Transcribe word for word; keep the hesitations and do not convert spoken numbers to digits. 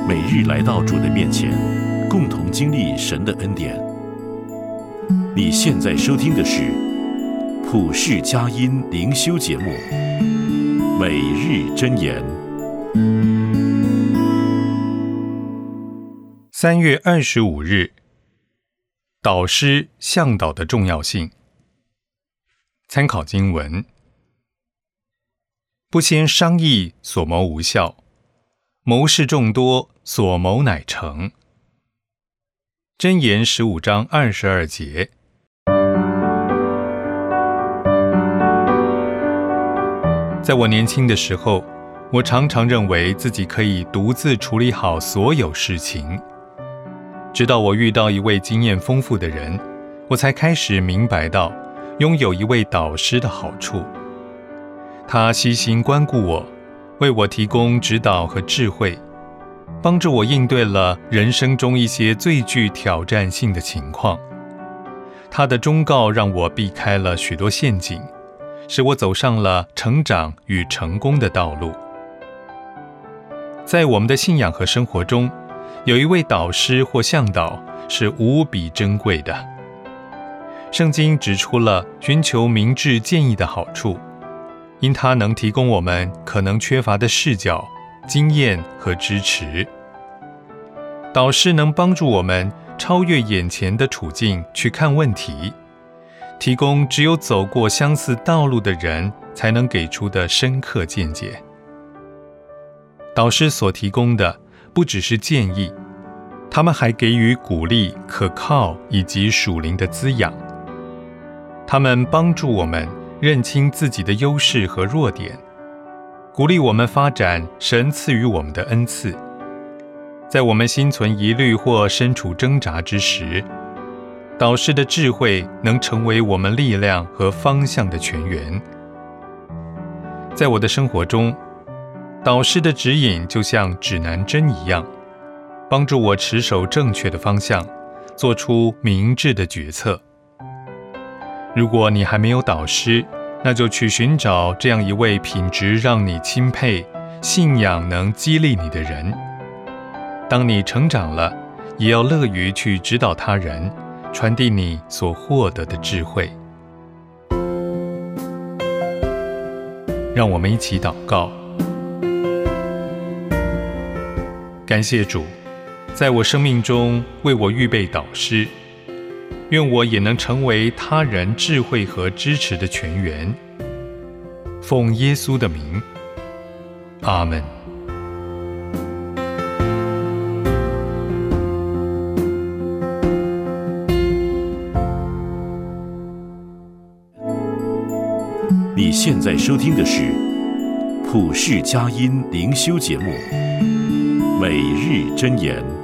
每日来到主的面前，共同经历神的恩典。你现在收听的是普世佳音灵修节目《每日箴言》。 三月二十五日，导师向导的重要性。参考经文：不先商议，所谋无效；谋事众多，所谋乃成。箴言十五章二十二节。在我年轻的时候，我常常认为自己可以独自处理好所有事情。直到我遇到一位经验丰富的人，我才开始明白到拥有一位导师的好处。他悉心关顾我，为我提供指导和智慧，帮助我应对了人生中一些最具挑战性的情况。他的忠告让我避开了许多陷阱，使我走上了成长与成功的道路。在我们的信仰和生活中，有一位导师或向导是无比珍贵的。圣经指出了寻求明智建议的好处，因它能提供我们可能缺乏的视角、经验和支持。导师能帮助我们超越眼前的处境去看问题，提供只有走过相似道路的人才能给出的深刻见解。导师所提供的不只是建议，他们还给予鼓励、可靠以及属灵的滋养。他们帮助我们认清自己的优势和弱点，鼓励我们发展神赐予我们的恩赐。在我们心存疑虑或身处挣扎之时，导师的智慧能成为我们力量和方向的泉源。在我的生活中，导师的指引就像指南针一样，帮助我持守正确的方向，做出明智的决策。如果你还没有导师，那就去寻找这样一位品质让你钦佩、信仰能激励你的人。当你成长了，也要乐于去指导他人，传递你所获得的智慧。让我们一起祷告。感谢主，在我生命中为我预备导师，愿我也能成为他人智慧和支持的泉源。奉耶稣的名，阿们。 你现在收听的是普世佳音灵修节目《每日箴言》。